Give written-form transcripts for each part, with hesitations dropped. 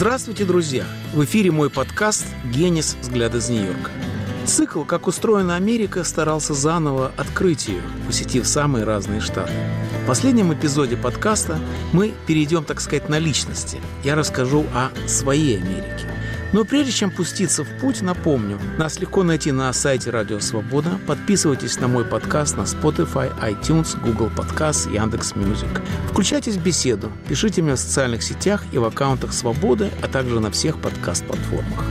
Здравствуйте, друзья! В эфире мой подкаст «Генис. Взгляд из Нью-Йорка». Цикл «Как устроена Америка» старался заново открыть ее, посетив самые разные штаты. В последнем эпизоде подкаста мы перейдем, так сказать, на личности. Я расскажу о своей Америке. Но прежде чем пуститься в путь, напомню, нас легко найти на сайте Радио Свобода. Подписывайтесь на мой подкаст на Spotify, iTunes, Google Podcast, Яндекс.Мьюзик. Включайтесь в беседу, пишите мне в социальных сетях и в аккаунтах Свободы, а также на всех подкаст-платформах.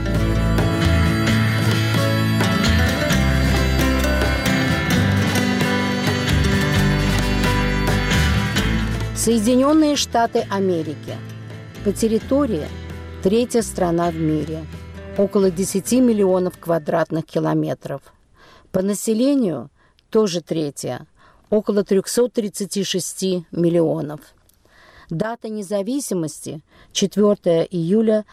Соединенные Штаты Америки. По территории третья страна в мире. Около 10 миллионов квадратных километров. По населению тоже третья. Около 336 миллионов. Дата независимости – 4 июля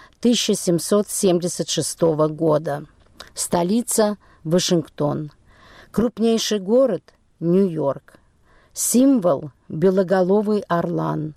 1776 года. Столица – Вашингтон. Крупнейший город – Нью-Йорк. Символ – белоголовый орлан.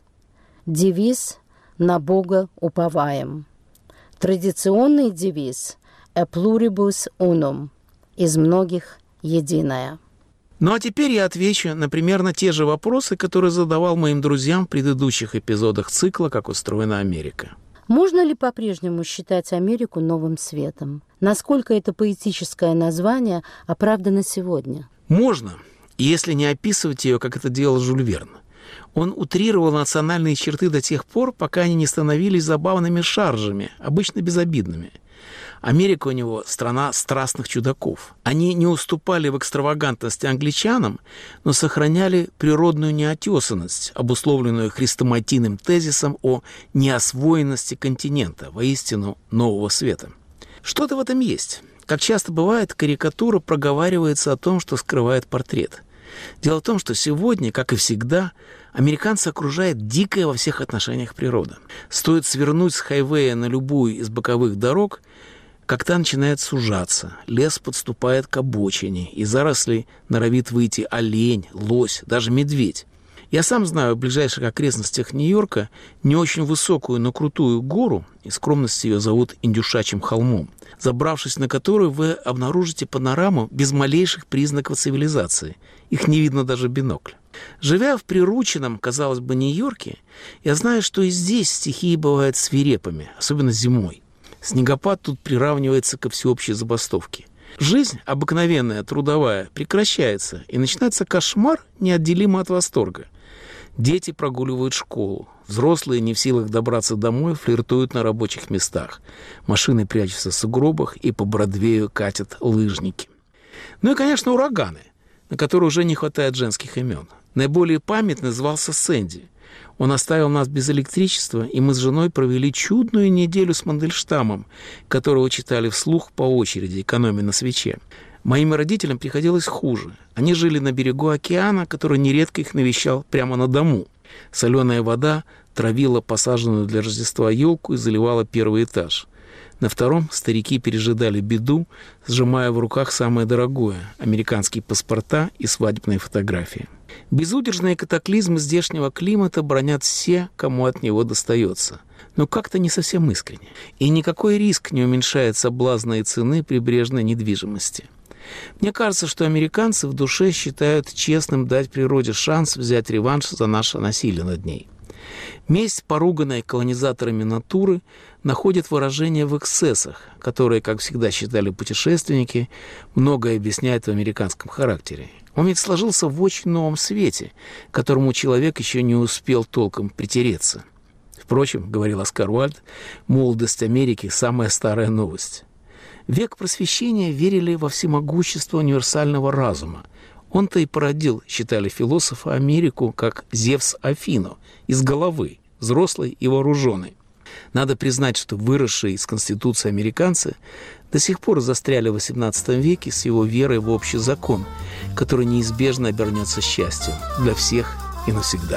Девиз – «На Бога уповаем». Традиционный девиз «A pluribus unum» – «Из многих единое». Ну а теперь я отвечу на примерно те же вопросы, которые задавал моим друзьям в предыдущих эпизодах цикла «Как устроена Америка». Можно ли по-прежнему считать Америку новым светом? Насколько это поэтическое название оправдано сегодня? Можно, если не описывать ее, как это делал Жюль Верн. Он утрировал национальные черты до тех пор, пока они не становились забавными шаржами, обычно безобидными. Америка у него – страна страстных чудаков. Они не уступали в экстравагантности англичанам, но сохраняли природную неотесанность, обусловленную хрестоматийным тезисом о неосвоенности континента, воистину нового света. Что-то в этом есть. Как часто бывает, карикатура проговаривается о том, что скрывает портрет. Дело в том, что сегодня, как и всегда, американца окружает дикая во всех отношениях природа. Стоит свернуть с хайвея на любую из боковых дорог, как та начинает сужаться, лес подступает к обочине, из зарослей норовит выйти олень, лось, даже медведь. Я сам знаю в ближайших окрестностях Нью-Йорка не очень высокую, но крутую гору, и скромность ее зовут Индюшачьим холмом, забравшись на которую вы обнаружите панораму без малейших признаков цивилизации. Их не видно даже в бинокль. Живя в прирученном, казалось бы, Нью-Йорке, я знаю, что и здесь стихии бывают свирепыми, особенно зимой. Снегопад тут приравнивается ко всеобщей забастовке. Жизнь, обыкновенная, трудовая, прекращается, и начинается кошмар, неотделимый от восторга. Дети прогуливают школу. Взрослые, не в силах добраться домой, флиртуют на рабочих местах. Машины прячутся в сугробах, и по Бродвею катят лыжники. Ну и, конечно, ураганы, на которые уже не хватает женских имен. Наиболее памятный назывался Сэнди. Он оставил нас без электричества, и мы с женой провели чудную неделю с Мандельштамом, которого читали вслух по очереди, экономя на свече. Моим родителям приходилось хуже. Они жили на берегу океана, который нередко их навещал прямо на дому. Соленая вода травила посаженную для Рождества елку и заливала первый этаж. На втором старики пережидали беду, сжимая в руках самое дорогое – американские паспорта и свадебные фотографии. Безудержные катаклизмы здешнего климата бронят все, кому от него достается. Но как-то не совсем искренне. И никакой риск не уменьшает соблазна и цены прибрежной недвижимости. Мне кажется, что американцы в душе считают честным дать природе шанс взять реванш за наше насилие над ней. Месть, поруганная колонизаторами натуры, находит выражение в эксцессах, которые, как всегда считали путешественники, многое объясняют в американском характере. Он ведь сложился в очень новом свете, к которому человек еще не успел толком притереться. Впрочем, говорил Оскар Уальд, молодость Америки – самая старая новость. В век просвещения верили во всемогущество универсального разума. Он-то и породил, считали философы, Америку как Зевс Афину, из головы, взрослый и вооруженный. Надо признать, что выросшие из Конституции американцы до сих пор застряли в XVIII веке с его верой в общий закон, который неизбежно обернется счастьем для всех и навсегда.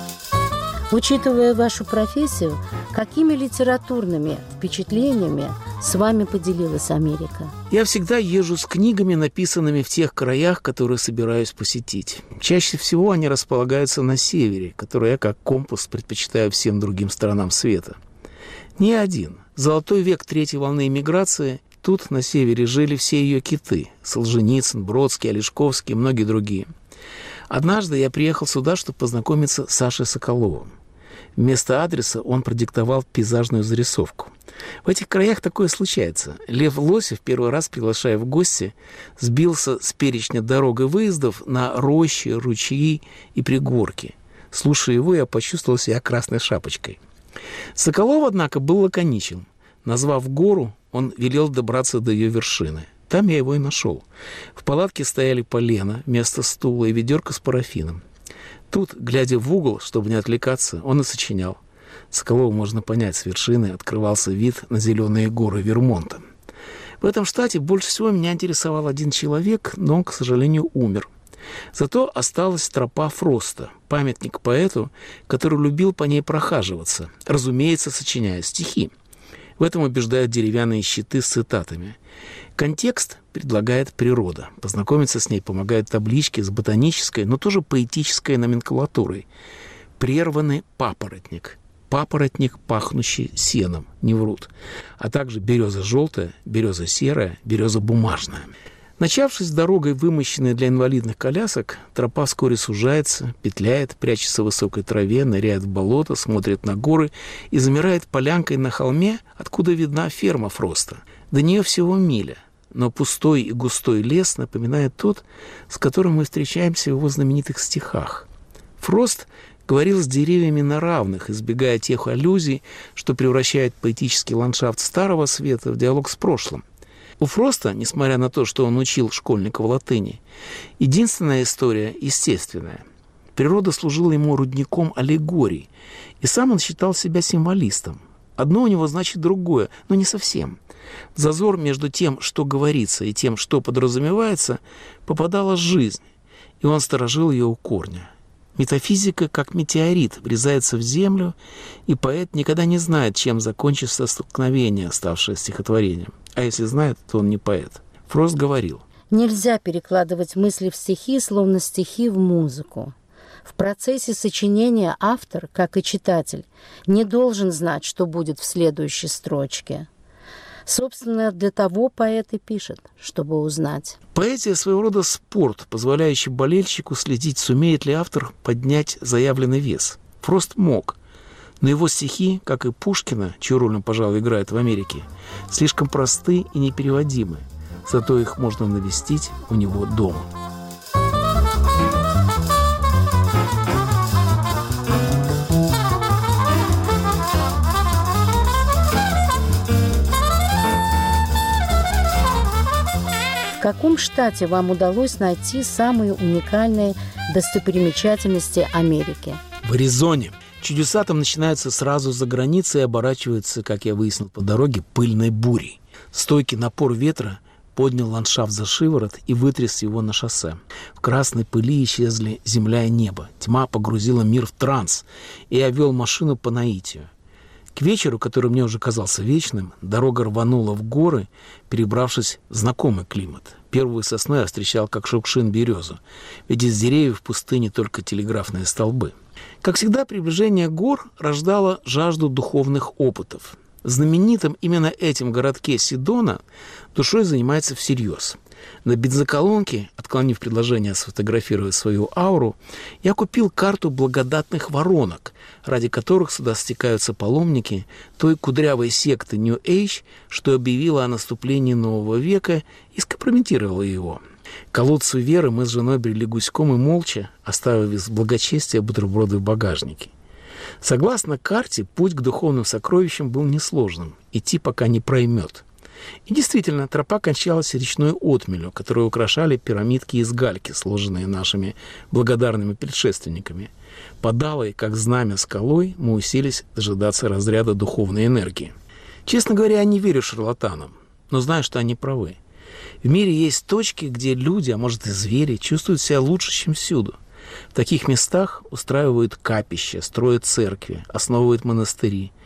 Учитывая вашу профессию, какими литературными впечатлениями с вами поделилась Америка? Я всегда езжу с книгами, написанными в тех краях, которые собираюсь посетить. Чаще всего они располагаются на севере, который я как компас предпочитаю всем другим сторонам света. Не один. Золотой век третьей волны эмиграции. Тут, на севере, жили все ее киты. Солженицын, Бродский, Олешковский и многие другие. Однажды я приехал сюда, чтобы познакомиться с Сашей Соколовым. Вместо адреса он продиктовал пейзажную зарисовку. В этих краях такое случается. Лев Лосев, первый раз приглашая в гости, сбился с перечня дорог и выездов на рощи, ручьи и пригорки. Слушая его, я почувствовал себя красной шапочкой. Соколов, однако, был лаконичен. Назвав гору, он велел добраться до ее вершины. Там я его и нашел. В палатке стояли полено вместо стула и ведерко с парафином. Тут, глядя в угол, чтобы не отвлекаться, он и сочинял. Соколову можно понять, с вершины открывался вид на зеленые горы Вермонта. В этом штате больше всего меня интересовал один человек, но он, к сожалению, умер. Зато осталась тропа Фроста, памятник поэту, который любил по ней прохаживаться, разумеется, сочиняя стихи. В этом убеждают деревянные щиты с цитатами. Контекст предлагает природа. Познакомиться с ней помогают таблички с ботанической, но тоже поэтической номенклатурой. Прерванный папоротник. Папоротник, пахнущий сеном, не врут. А также береза желтая, береза серая, береза бумажная. Начавшись дорогой, вымощенной для инвалидных колясок, тропа вскоре сужается, петляет, прячется в высокой траве, ныряет в болото, смотрит на горы и замирает полянкой на холме, откуда видна ферма Фроста. До нее всего миля, но пустой и густой лес напоминает тот, с которым мы встречаемся в его знаменитых стихах. Фрост говорил с деревьями на равных, избегая тех аллюзий, что превращает поэтический ландшафт Старого Света в диалог с прошлым. У Фроста, несмотря на то, что он учил школьников латыни, единственная история естественная. Природа служила ему рудником аллегорий, и сам он считал себя символистом. Одно у него значит другое, но не совсем. В зазор между тем, что говорится, и тем, что подразумевается, попадала жизнь, и он сторожил ее у корня. Метафизика, как метеорит, врезается в землю, и поэт никогда не знает, чем закончится столкновение, ставшее стихотворением. А если знает, то он не поэт. Фрост говорил: «Нельзя перекладывать мысли в стихи, словно стихи в музыку. В процессе сочинения автор, как и читатель, не должен знать, что будет в следующей строчке. Собственно, для того поэт и пишет, чтобы узнать». Поэзия — своего рода спорт, позволяющий болельщику следить, сумеет ли автор поднять заявленный вес. Фрост мог, но его стихи, как и Пушкина, чью роль он, пожалуй, играет в Америке, слишком просты и непереводимы. Зато их можно навестить у него дома. В каком штате вам удалось найти самые уникальные достопримечательности Америки? В Аризоне. Чудеса там начинаются сразу за границей и оборачиваются, как я выяснил по дороге, пыльной бурей. Стойкий напор ветра поднял ландшафт за шиворот и вытряс его на шоссе. В красной пыли исчезли земля и небо. Тьма погрузила мир в транс, и я вел машину по наитию. К вечеру, который мне уже казался вечным, дорога рванула в горы, перебравшись в знакомый климат. Первую сосну я встречал как шукшин березу, ведь из деревьев в пустыне только телеграфные столбы. Как всегда, приближение гор рождало жажду духовных опытов. В знаменитом именно этим городке Сидона душой занимается всерьез. На бензоколонке, отклонив предложение сфотографировать свою ауру, я купил карту благодатных воронок, ради которых сюда стекаются паломники той кудрявой секты New Age, что объявила о наступлении нового века и скомпрометировала его. К колодцу веры мы с женой брели гуськом и молча, оставив из благочестия бутерброды в багажнике. Согласно карте, путь к духовным сокровищам был несложным, идти пока не проймет. И действительно, тропа кончалась речной отмелью, которую украшали пирамидки из гальки, сложенные нашими благодарными предшественниками. Под алой, как знамя скалой, мы уселись дожидаться разряда духовной энергии. Честно говоря, я не верю шарлатанам, но знаю, что они правы. В мире есть точки, где люди, а может и звери, чувствуют себя лучше, чем всюду. В таких местах устраивают капища, строят церкви, основывают монастыри.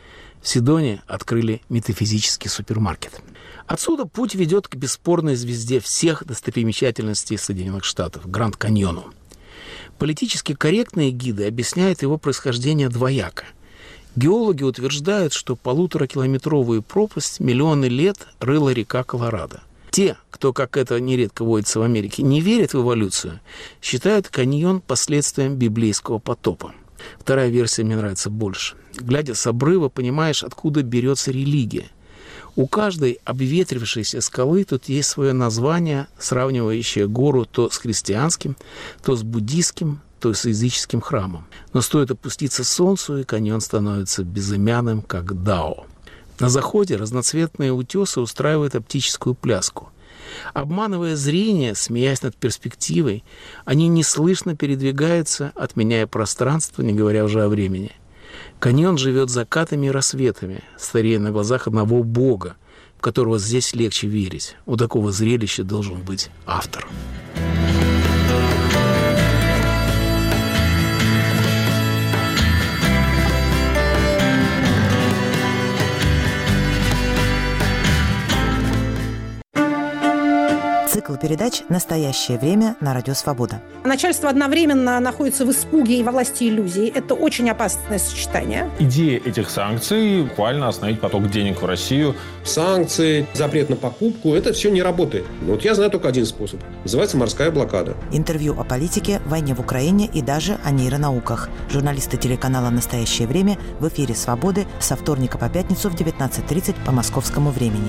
В Сидоне открыли метафизический супермаркет. Отсюда путь ведет к бесспорной звезде всех достопримечательностей Соединенных Штатов – Гранд-Каньону. Политически корректные гиды объясняют его происхождение двояко. Геологи утверждают, что 1,5-километровую пропасть миллионы лет рыла река Колорадо. Те, кто, как это нередко водится в Америке, не верят в эволюцию, считают каньон последствием библейского потопа. Вторая версия мне нравится больше. Глядя с обрыва, понимаешь, откуда берется религия. У каждой обветрившейся скалы тут есть свое название, сравнивающее гору то с христианским, то с буддийским, то с языческим храмом. Но стоит опуститься солнцу, и каньон становится безымянным, как Дао. На заходе разноцветные утесы устраивают оптическую пляску. Обманывая зрение, смеясь над перспективой, они неслышно передвигаются, отменяя пространство, не говоря уже о времени. Каньон живет закатами и рассветами, старея на глазах одного бога, в которого здесь легче верить. У такого зрелища должен быть автор. Цикл передач «Настоящее время» на Радио Свобода. Начальство одновременно находится в испуге и во власти иллюзий. Это очень опасное сочетание. Идея этих санкций – буквально остановить поток денег в Россию. Санкции, запрет на покупку – это все не работает. Но вот я знаю только один способ. Называется морская блокада. Интервью о политике, войне в Украине и даже о нейронауках. Журналисты телеканала «Настоящее время» в эфире «Свободы» со вторника по пятницу в 19:30 по московскому времени.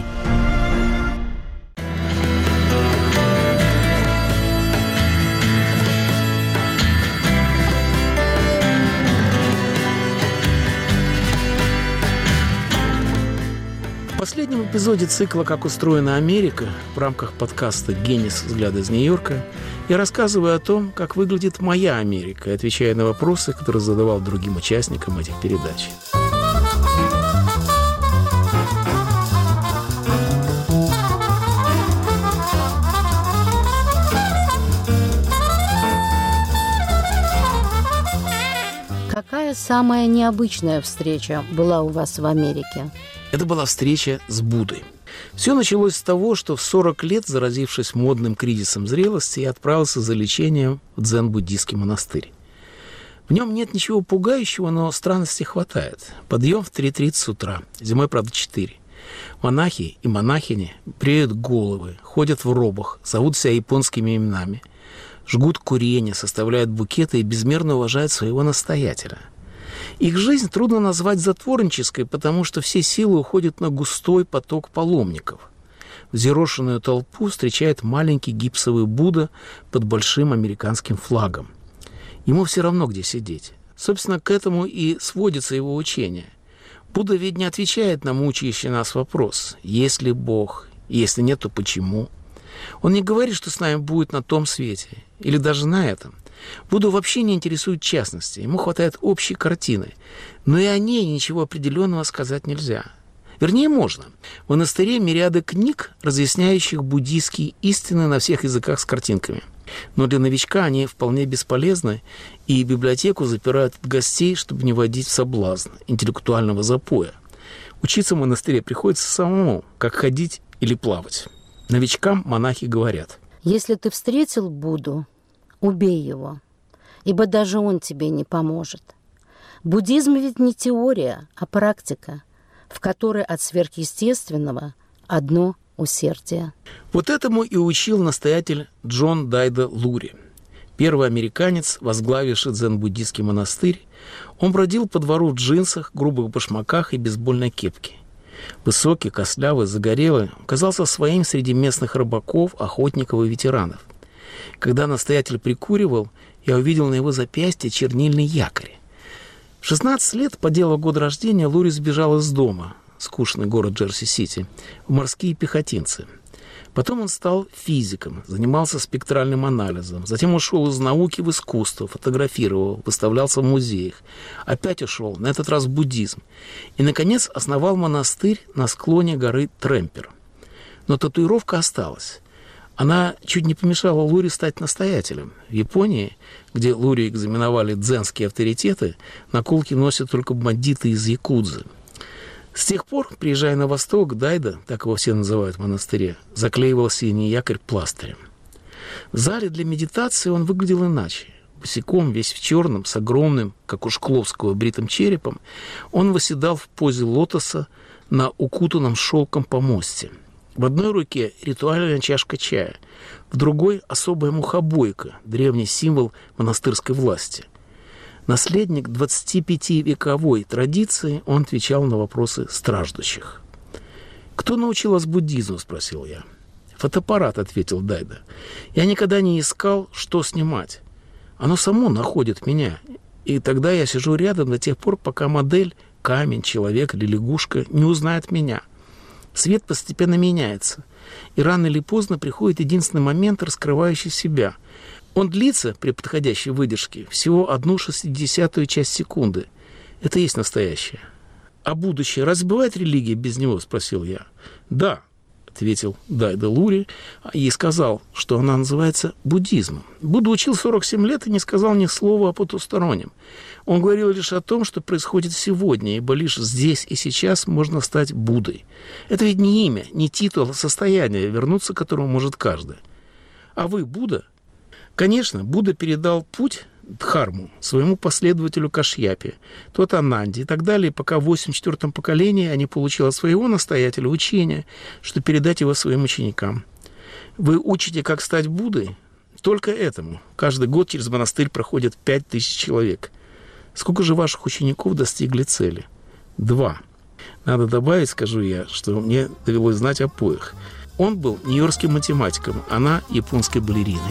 В последнем эпизоде цикла «Как устроена Америка» в рамках подкаста «Генис. Взгляд из Нью-Йорка» я рассказываю о том, как выглядит моя Америка, и отвечаю на вопросы, которые задавал другим участникам этих передач. Какая самая необычная встреча была у вас в Америке? Это была встреча с Буддой. Все началось с того, что в 40 лет, заразившись модным кризисом зрелости, я отправился за лечением в дзен-буддийский монастырь. В нем нет ничего пугающего, но странностей хватает. Подъем в 3:30 утра, зимой, правда, 4. Монахи и монахини бреют головы, ходят в робах, зовут себя японскими именами, жгут курение, составляют букеты и безмерно уважают своего настоятеля. Их жизнь трудно назвать затворнической, потому что все силы уходят на густой поток паломников. Взъерошенную толпу встречает маленький гипсовый Будда под большим американским флагом. Ему все равно, где сидеть. Собственно, к этому и сводится его учение. Будда ведь не отвечает на мучающий нас вопрос: есть ли Бог, и если нет, то почему? Он не говорит, что с нами будет на том свете, или даже на этом. Будду вообще не интересует частности, ему хватает общей картины, но и о ней ничего определенного сказать нельзя. Вернее, можно. В монастыре мириады книг, разъясняющих буддийские истины на всех языках с картинками. Но для новичка они вполне бесполезны, и библиотеку запирают от гостей, чтобы не вводить в соблазн интеллектуального запоя. Учиться в монастыре приходится самому, как ходить или плавать. Новичкам монахи говорят: Если ты встретил Будду, убей его, ибо даже он тебе не поможет. Буддизм ведь не теория, а практика, в которой от сверхъестественного одно усердие. Вот этому и учил настоятель Джон Дайда Лури. Первый американец, возглавивший дзен-буддийский монастырь. Он бродил по двору в джинсах, грубых башмаках и бейсбольной кепке. Высокий, костлявый, загорелый, казался своим среди местных рыбаков, охотников и ветеранов. Когда настоятель прикуривал, я увидел на его запястье чернильный якорь. В 16 лет, по делу года рождения, Лури сбежал из дома, скучный город Джерси-Сити, в морские пехотинцы. Потом он стал физиком, занимался спектральным анализом. Затем ушел из науки в искусство, фотографировал, выставлялся в музеях. Опять ушел, на этот раз в буддизм. И, наконец, основал монастырь на склоне горы Тремпер. Но татуировка осталась. Она чуть не помешала Лури стать настоятелем. В Японии, где Лури экзаменовали дзенские авторитеты, наколки носят только бандиты из якудзы. С тех пор, приезжая на восток, Дайда, так его все называют в монастыре, заклеивал синий якорь пластырем. В зале для медитации он выглядел иначе. Босиком, весь в черном, с огромным, как у Шкловского, бритым черепом, он восседал в позе лотоса на укутанном шелком помосте. В одной руке ритуальная чашка чая, в другой – особая мухобойка, древний символ монастырской власти. Наследник 25-вековой традиции, он отвечал на вопросы страждущих. «Кто научил вас буддизму?» – спросил я. «Фотоаппарат», – ответил Дайда. «Я никогда не искал, что снимать. Оно само находит меня, и тогда я сижу рядом до тех пор, пока модель, камень, человек или лягушка не узнает меня. Свет постепенно меняется, и рано или поздно приходит единственный момент, раскрывающий себя. Он длится при подходящей выдержке всего 1/60 часть секунды. Это и есть настоящее». «А будущее? Разве бывает религия без него?» – спросил я. «Да», – ответил Дайда Лури и сказал, что она называется буддизмом. Будда учил 47 лет и не сказал ни слова о потустороннем. Он говорил лишь о том, что происходит сегодня, ибо лишь здесь и сейчас можно стать Буддой. Это ведь не имя, не титул, а состояние, вернуться к которому может каждый. А вы Будда? Конечно, Будда передал путь Дхарму своему последователю Кашьяпе, тот Ананде и так далее, пока в 84-м поколении они получили от своего настоятеля учение, что передать его своим ученикам. Вы учите, как стать Буддой? Только этому. Каждый год через монастырь проходит 5000 человек. Сколько же ваших учеников достигли цели? 2. Надо добавить, скажу я, что мне довелось знать о поях. Он был нью-йоркским математиком, она японской балериной.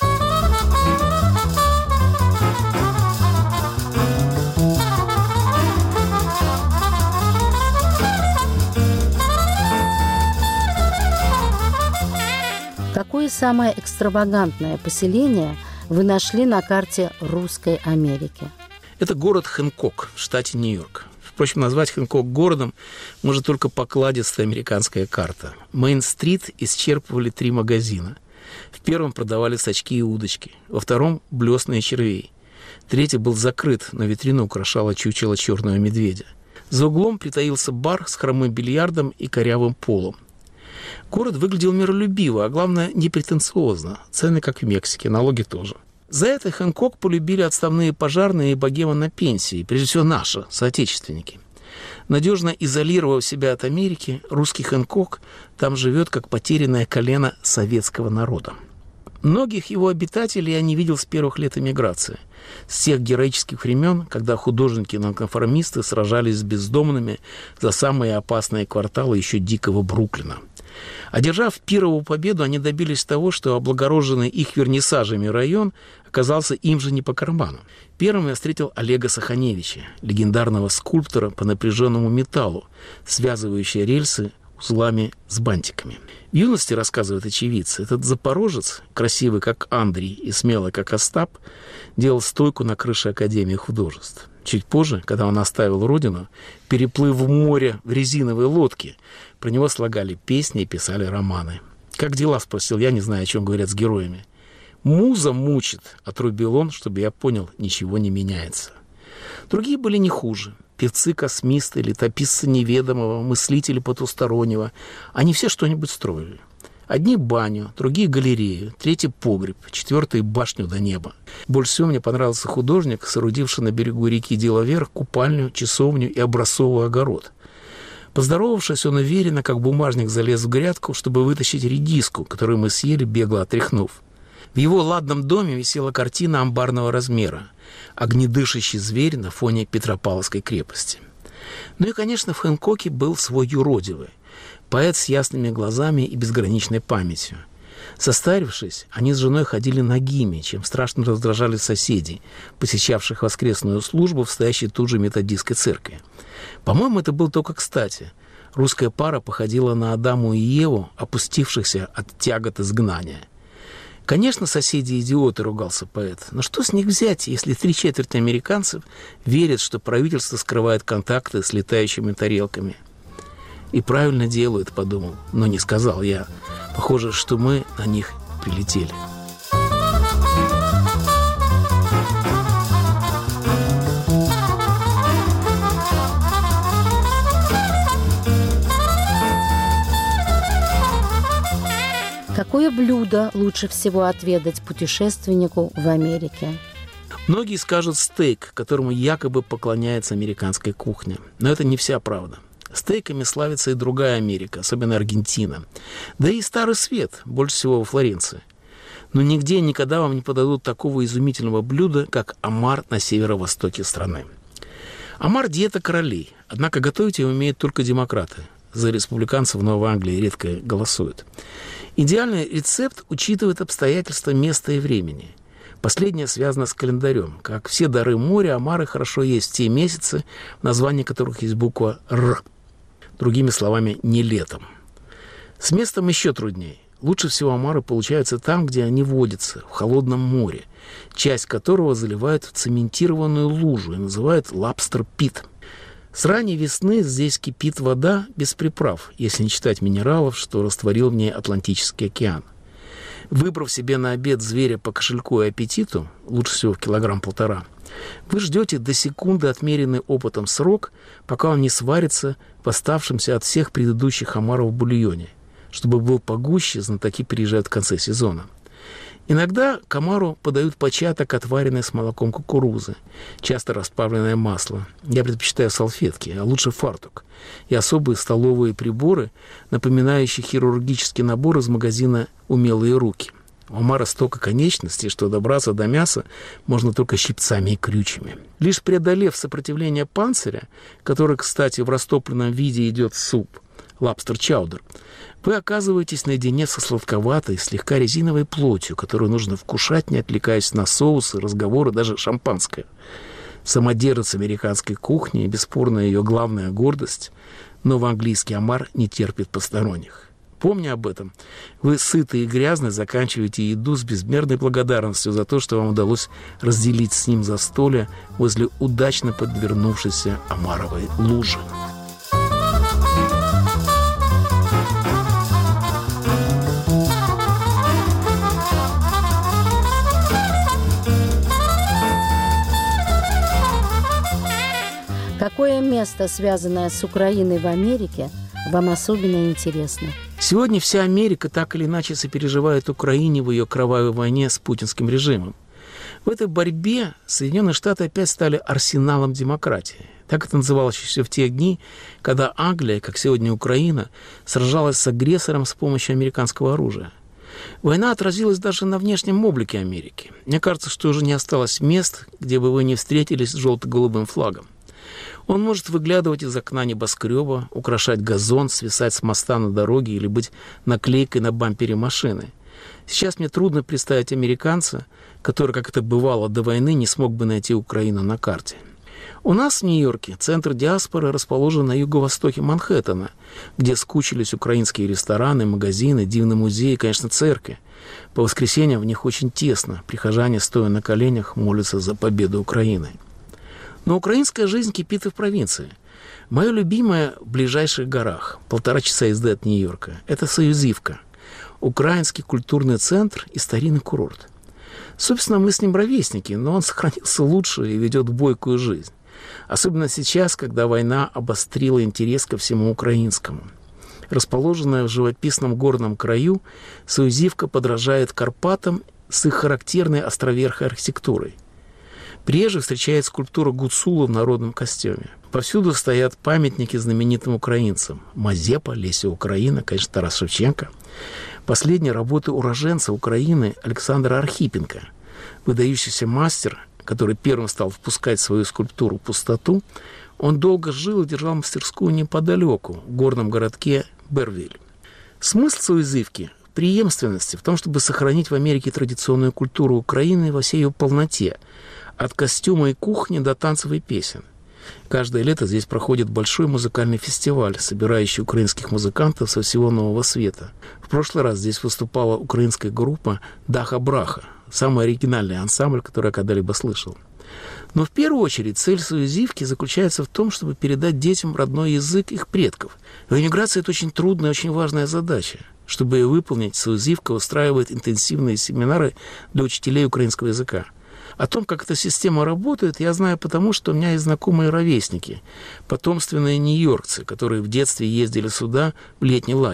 Какое самое экстравагантное поселение вы нашли на карте Русской Америки? Это город Хэнкок в штате Нью-Йорк. Впрочем, назвать Хэнкок городом может только покладистая американская карта. Мейн-стрит исчерпывали 3 магазина. В первом продавали сачки и удочки, во втором – блесны и червей. Третий был закрыт, но витрину украшало чучело черного медведя. За углом притаился бар с хромым бильярдом и корявым полом. Город выглядел миролюбиво, а главное, непретенциозно. Цены, как в Мексике, налоги тоже. За это Хэнкок полюбили отставные пожарные и богемы на пенсии, прежде всего наши, соотечественники. Надежно изолировав себя от Америки, русский Хэнкок там живет как потерянное колено советского народа. Многих его обитателей я не видел с первых лет эмиграции, с тех героических времен, когда художники-нонконформисты сражались с бездомными за самые опасные кварталы еще дикого Бруклина. Одержав пировую победу, они добились того, что облагороженный их вернисажами район оказался им же не по карману. Первым я встретил Олега Саханевича, легендарного скульптора по напряженному металлу, связывающего рельсы узлами с бантиками. В юности, рассказывают очевидцы, этот запорожец, красивый как Андрей и смелый как Остап, делал стойку на крыше Академии художеств. Чуть позже, когда он оставил родину, переплыв в море в резиновой лодке, про него слагали песни и писали романы. «Как дела?» – спросил я, не зная, о чем говорят с героями. «Муза мучит», – отрубил он, чтобы я понял, ничего не меняется. Другие были не хуже. Певцы-космисты, летописцы неведомого, мыслители потустороннего. Они все что-нибудь строили. Одни баню, другие галерею, третий погреб, четвертый башню до неба. Больше всего мне понравился художник, соорудивший на берегу реки Делавер купальню, часовню и образцовый огород. Поздоровавшись, он уверенно, как бумажник, залез в грядку, чтобы вытащить редиску, которую мы съели, бегло отряхнув. В его ладном доме висела картина амбарного размера «Огнедышащий зверь на фоне Петропавловской крепости». Ну и, конечно, в Хэнкоке был свой юродивый. Поэт с ясными глазами и безграничной памятью. Состарившись, они с женой ходили нагими, чем страшно раздражали соседей, посещавших воскресную службу в стоящей тут же методистской церкви. По-моему, это было только кстати. Русская пара походила на Адаму и Еву, опустившихся от тягот изгнания. Конечно, соседи идиоты, ругался поэт, но что с них взять, если 3/4 американцев верят, что правительство скрывает контакты с летающими тарелками? И правильно делают, подумал, но не сказал я. Похоже, что мы на них прилетели. Какое блюдо лучше всего отведать путешественнику в Америке? Многие скажут стейк, которому якобы поклоняется американская кухня. Но это не вся правда. Стейками славится и другая Америка, особенно Аргентина. Да и Старый Свет, больше всего во Флоренции. Но нигде никогда вам не подадут такого изумительного блюда, как омар на северо-востоке страны. Омар – диета королей, однако готовить его умеют только демократы. За республиканцев в Новой Англии редко голосуют. Идеальный рецепт учитывает обстоятельства места и времени. Последнее связано с календарем. Как все дары моря, омары хорошо есть в те месяцы, в названии которых есть буква «Р». Другими словами, не летом. С местом еще труднее. Лучше всего омары получаются там, где они водятся, в холодном море, часть которого заливают в цементированную лужу и называют лобстер-пит. С ранней весны здесь кипит вода без приправ, если не считать минералов, что растворил в ней Атлантический океан. Выбрав себе на обед зверя по кошельку и аппетиту, лучше всего в 1,5 килограмма, вы ждете до секунды отмеренный опытом срок, пока он не сварится в оставшемся от всех предыдущих омаров бульоне. Чтобы был погуще, знатоки приезжают в конце сезона. Иногда к омару подают початок, отваренный с молоком кукурузы, часто расплавленное масло. Я предпочитаю салфетки, а лучше фартук. И особые столовые приборы, напоминающие хирургический набор из магазина «Умелые руки». У омара столько конечностей, что добраться до мяса можно только щипцами и крючьями. Лишь преодолев сопротивление панциря, который, кстати, в растопленном виде идет в суп, лобстер-чаудер, вы оказываетесь наедине со сладковатой, слегка резиновой плотью, которую нужно вкушать, не отвлекаясь на соусы, разговоры, даже шампанское. Самодержец американской кухни и, бесспорно, ее главная гордость, новоанглийский омар не терпит посторонних. Помня об этом, вы, сытые и грязные, заканчиваете еду с безмерной благодарностью за то, что вам удалось разделить с ним застолье возле удачно подвернувшейся омаровой лужи. Какое место, связанное с Украиной в Америке, вам особенно интересно? Сегодня вся Америка так или иначе сопереживает Украине в ее кровавой войне с путинским режимом. В этой борьбе Соединенные Штаты опять стали арсеналом демократии. Так это называлось еще в те дни, когда Англия, как сегодня Украина, сражалась с агрессором с помощью американского оружия. Война отразилась даже на внешнем облике Америки. Мне кажется, что уже не осталось мест, где бы вы не встретились с желто-голубым флагом. Он может выглядывать из окна небоскреба, украшать газон, свисать с моста на дороге или быть наклейкой на бампере машины. Сейчас мне трудно представить американца, который, как это бывало до войны, не смог бы найти Украину на карте. У нас в Нью-Йорке центр диаспоры расположен на юго-востоке Манхэттена, где скучились украинские рестораны, магазины, дивный музей и, конечно, церкви. По воскресеньям в них очень тесно. Прихожане, стоя на коленях, молятся за победу Украины. Но украинская жизнь кипит и в провинции. Мое любимое в ближайших горах, 1,5 часа езды от Нью-Йорка, это Союзивка, украинский культурный центр и старинный курорт. Собственно, мы с ним ровесники, но он сохранился лучше и ведет бойкую жизнь. Особенно сейчас, когда война обострила интерес ко всему украинскому. Расположенная в живописном горном краю, Союзивка подражает Карпатам с их характерной островерхой архитектурой. Приезжий встречает скульптуру Гуцула в народном костюме. Повсюду стоят памятники знаменитым украинцам. Мазепа, Леся Украина, конечно, Тарас Шевченко. Последние работы уроженца Украины Александра Архипенко. Выдающийся мастер, который первым стал впускать свою скульптуру в пустоту, он долго жил и держал мастерскую неподалеку, в горном городке Бервиль. Смысл Союзивки в преемственности, в том, чтобы сохранить в Америке традиционную культуру Украины во всей ее полноте, от костюма и кухни до танцев и песен. Каждое лето здесь проходит большой музыкальный фестиваль, собирающий украинских музыкантов со всего Нового Света. В прошлый раз здесь выступала украинская группа «Даха-Браха», самый оригинальный ансамбль, который я когда-либо слышал. Но в первую очередь цель Союзивки заключается в том, чтобы передать детям родной язык их предков. В эмиграции это очень трудная и очень важная задача. Чтобы ее выполнить, Союзивка устраивает интенсивные семинары для учителей украинского языка. О том, как эта система работает, я знаю потому, что у меня есть знакомые ровесники, потомственные нью-йоркцы, которые в детстве ездили сюда в летний лагерь.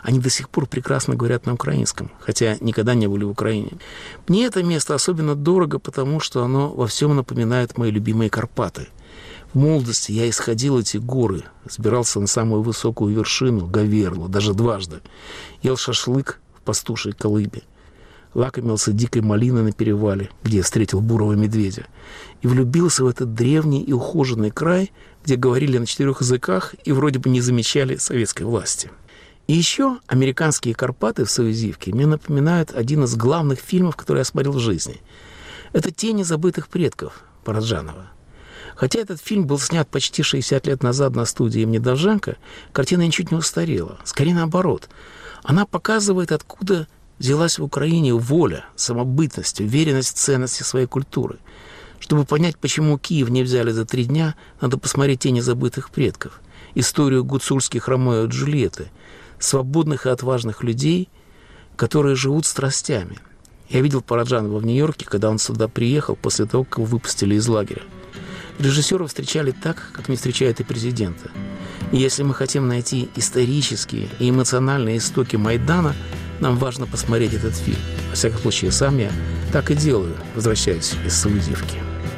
Они до сих пор прекрасно говорят на украинском, хотя никогда не были в Украине. Мне это место особенно дорого, потому что оно во всем напоминает мои любимые Карпаты. В молодости я исходил эти горы, взбирался на самую высокую вершину, Говерлу, даже дважды. Ел шашлык в пастушьей колыбе. Лакомился дикой малиной на перевале, где я встретил бурого медведя. И влюбился в этот древний и ухоженный край, где говорили на 4 языках и вроде бы не замечали советской власти. И еще «Американские Карпаты» в Союзивке мне напоминают один из главных фильмов, который я смотрел в жизни. Это «Тени забытых предков» Параджанова. Хотя этот фильм был снят почти 60 лет назад на студии имени Довженко, картина ничуть не устарела. Скорее наоборот. Она показывает, откуда взялась в Украине воля, самобытность, уверенность в ценности своей культуры. Чтобы понять, почему Киев не взяли за 3 дня, надо посмотреть «Тени забытых предков», историю гуцульских Ромео и Джульетты, свободных и отважных людей, которые живут страстями. Я видел Параджанова в Нью-Йорке, когда он сюда приехал после того, как его выпустили из лагеря. Режиссера встречали так, как не встречают и президента. И если мы хотим найти исторические и эмоциональные истоки Майдана, нам важно посмотреть этот фильм. Во всяком случае, сам я так и делаю, возвращаясь из Союзивки.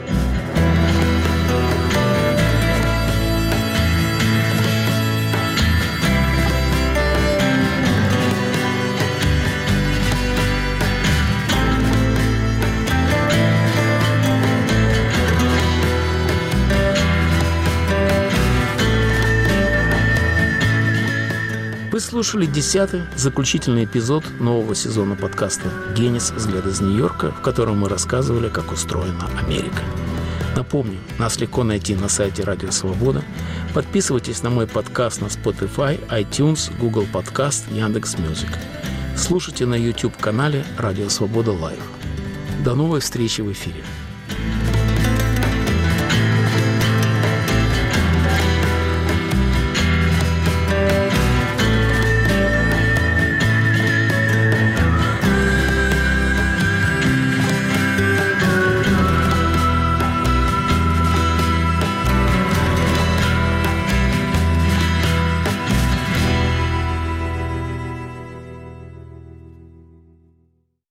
Вы слушали 10-й, заключительный эпизод нового сезона подкаста «Генис. Взгляд из Нью-Йорка», в котором мы рассказывали, как устроена Америка. Напомню, нас легко найти на сайте Радио Свобода. Подписывайтесь на мой подкаст на Spotify, iTunes, Google Podcast, Яндекс.Мьюзик. Слушайте на YouTube-канале Радио Свобода Лайв. До новой встречи в эфире.